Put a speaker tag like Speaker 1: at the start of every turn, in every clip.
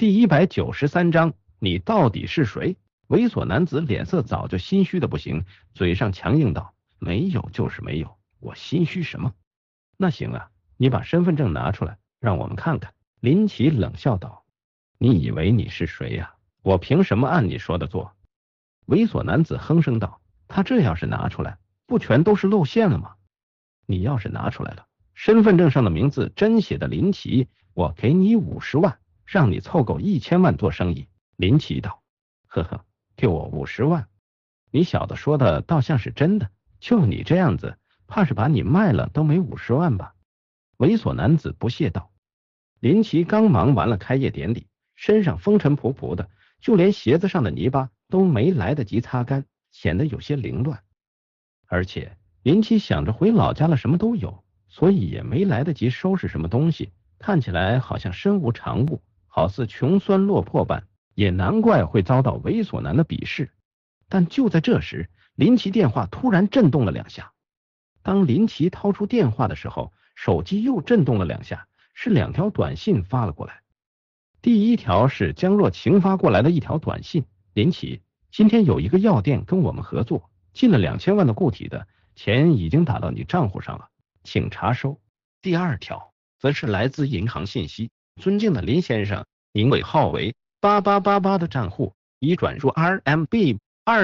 Speaker 1: 第193章，你到底是谁？猥琐男子脸色早就心虚的不行，嘴上强硬道：没有就是没有，我心虚什么？那行啊，你把身份证拿出来，让我们看看。林奇冷笑道：你以为你是谁呀？我凭什么按你说的做？猥琐男子哼声道：他这要是拿出来，不全都是露馅了吗？你要是拿出来了，身份证上的名字真写的林奇，我给你50万，让你凑够1000万做生意。林奇道：呵呵，给我50万？你小子说的倒像是真的，就你这样子，怕是把你卖了都没50万吧？猥琐男子不屑道。林奇刚忙完了开业典礼，身上风尘仆仆的，就连鞋子上的泥巴都没来得及擦干，显得有些凌乱。而且林奇想着回老家了什么都有，所以也没来得及收拾什么东西，看起来好像身无长物，好似穷酸落魄般，也难怪会遭到猥琐男的鄙视。但就在这时，林奇电话突然震动了2下。当林奇掏出电话的时候，手机又震动了2下，是2条短信发了过来。第一条是江若晴发过来的一条短信：林奇，今天有一个药店跟我们合作，进了2000万的固体的，钱已经打到你账户上了，请查收。第二条则是来自银行信息：尊敬的林先生，您尾号为8888的账户已转入 RMB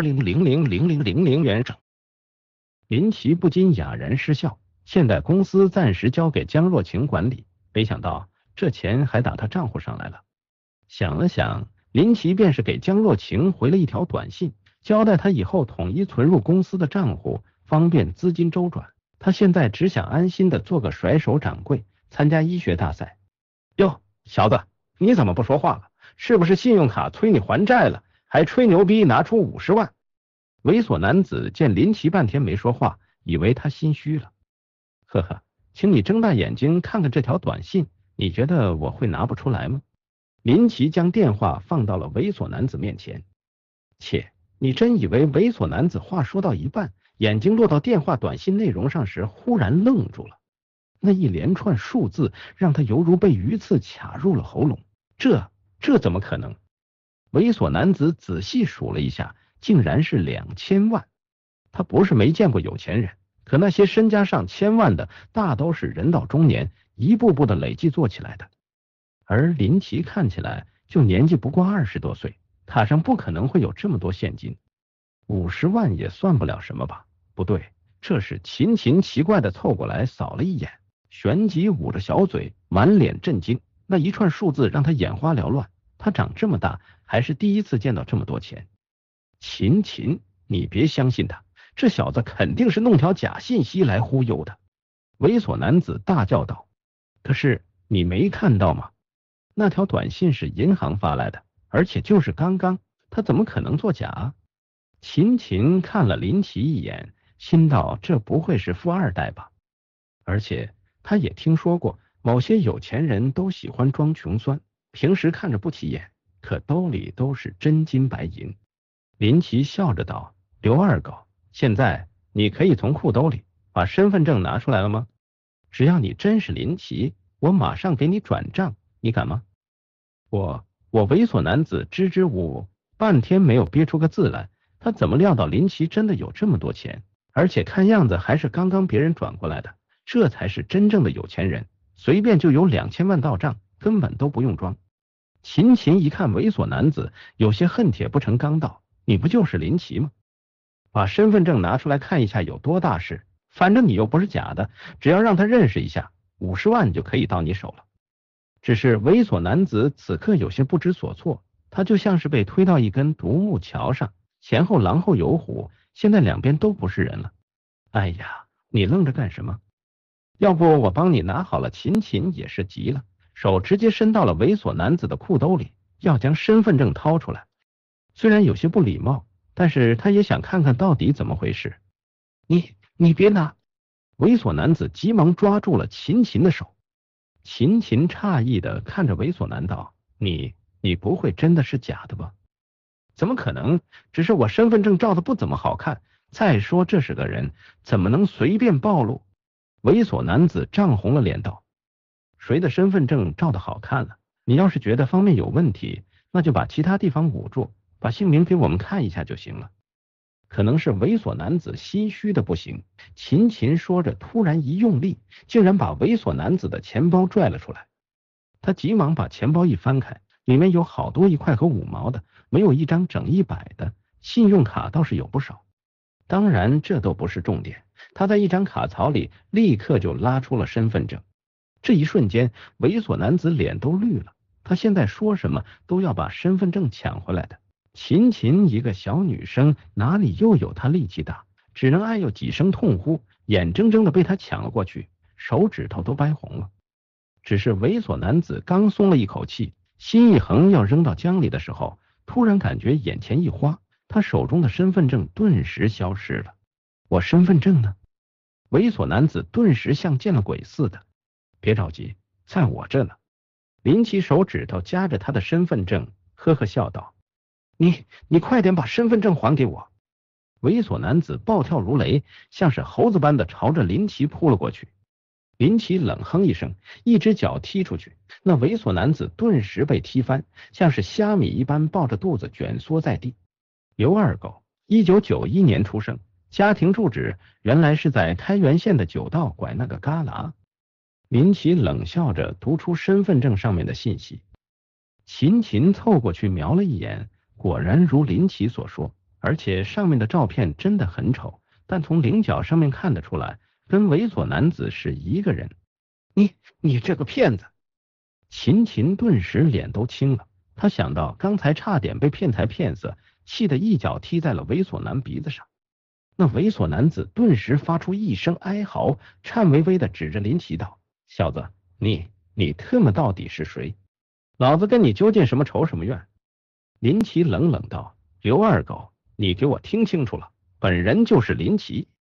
Speaker 1: 20000000元整。林奇不禁哑然失笑，现在公司暂时交给江若晴管理，没想到这钱还打他账户上来了。想了想，林奇便是给江若晴回了一条短信，交代他以后统一存入公司的账户，方便资金周转。他现在只想安心的做个甩手掌柜，参加医学大赛。哟，小子，你怎么不说话了？是不是信用卡催你还债了，还吹牛逼拿出50万？猥琐男子见林奇半天没说话，以为他心虚了。呵呵，请你睁大眼睛看看这条短信，你觉得我会拿不出来吗？林奇将电话放到了猥琐男子面前。切，你真以为猥琐男子话说到一半，眼睛落到电话短信内容上时，忽然愣住了。那一连串数字让他犹如被鱼刺卡入了喉咙。这怎么可能？猥琐男子仔细数了一下，竟然是2000万。他不是没见过有钱人，可那些身家上千万的大都是人到中年，一步步的累计做起来的。而林奇看起来就年纪不过20多岁，卡上不可能会有这么多现金。50万也算不了什么吧？不对，这时秦奇怪的凑过来扫了一眼，旋即捂着小嘴，满脸震惊。那一串数字让他眼花缭乱，他长这么大还是第一次见到这么多钱。秦，你别相信他，这小子肯定是弄条假信息来忽悠的。猥琐男子大叫道。可是你没看到吗？那条短信是银行发来的，而且就是刚刚，他怎么可能作假？秦看了林奇一眼，心道这不会是富二代吧？而且他也听说过某些有钱人都喜欢装穷酸，平时看着不起眼，可兜里都是真金白银。林奇笑着道：刘二狗，现在你可以从裤兜里把身份证拿出来了吗？只要你真是林奇，我马上给你转账，你敢吗？我猥琐男子支支吾吾，半天没有憋出个字来。他怎么料到林奇真的有这么多钱，而且看样子还是刚刚别人转过来的，这才是真正的有钱人，随便就有2000万到账，根本都不用装。秦一看猥琐男子，有些恨铁不成钢道：你不就是林奇吗？把身份证拿出来看一下有多大事，反正你又不是假的，只要让他认识一下，50万就可以到你手了。只是猥琐男子此刻有些不知所措，他就像是被推到一根独木桥上，前后狼后有虎，现在两边都不是人了。哎呀，你愣着干什么？要不我帮你拿好了。秦也是急了，手直接伸到了猥琐男子的裤兜里，要将身份证掏出来。虽然有些不礼貌，但是他也想看看到底怎么回事。你别拿！猥琐男子急忙抓住了秦的手。秦诧异的看着猥琐男道：你不会真的是假的吧？怎么可能？只是我身份证照的不怎么好看，再说这是个人，怎么能随便暴露？猥琐男子涨红了脸道：谁的身份证照的好看了？ 你要是觉得方面有问题，那就把其他地方捂住，把姓名给我们看一下就行了。可能是猥琐男子心虚的不行，秦秦说着，突然一用力，竟然把猥琐男子的钱包拽了出来。他急忙把钱包一翻开，里面有好多1块和5毛的，没有一张整100的，信用卡倒是有不少。当然这都不是重点，他在一张卡槽里立刻就拉出了身份证。这一瞬间，猥琐男子脸都绿了，他现在说什么都要把身份证抢回来的。秦秦一个小女生哪里又有她力气大，只能哎呦几声痛呼，眼睁睁的被他抢了过去，手指头都掰红了。只是猥琐男子刚松了一口气，心一横要扔到江里的时候，突然感觉眼前一花，他手中的身份证顿时消失了。我身份证呢？猥琐男子顿时像见了鬼似的。别着急，在我这呢。林奇手指头夹着他的身份证，呵呵笑道：你快点把身份证还给我！猥琐男子暴跳如雷，像是猴子般的朝着林奇扑了过去。林奇冷哼一声，一只脚踢出去，那猥琐男子顿时被踢翻，像是虾米一般抱着肚子卷缩在地。刘二狗，1991年出生，家庭住址原来是在开原县的9道拐那个旮旯。林奇冷笑着读出身份证上面的信息。秦秦凑过去瞄了一眼，果然如林奇所说，而且上面的照片真的很丑，但从菱角上面看得出来，跟猥琐男子是一个人。你这个骗子！秦秦顿时脸都青了，他想到刚才差点被骗财骗色，气得一脚踢在了猥琐男鼻子上。那猥琐男子顿时发出一声哀嚎，颤巍巍地指着林奇道：小子，你特么到底是谁？老子跟你究竟什么仇什么怨？林奇冷冷道：刘二狗，你给我听清楚了，本人就是林奇。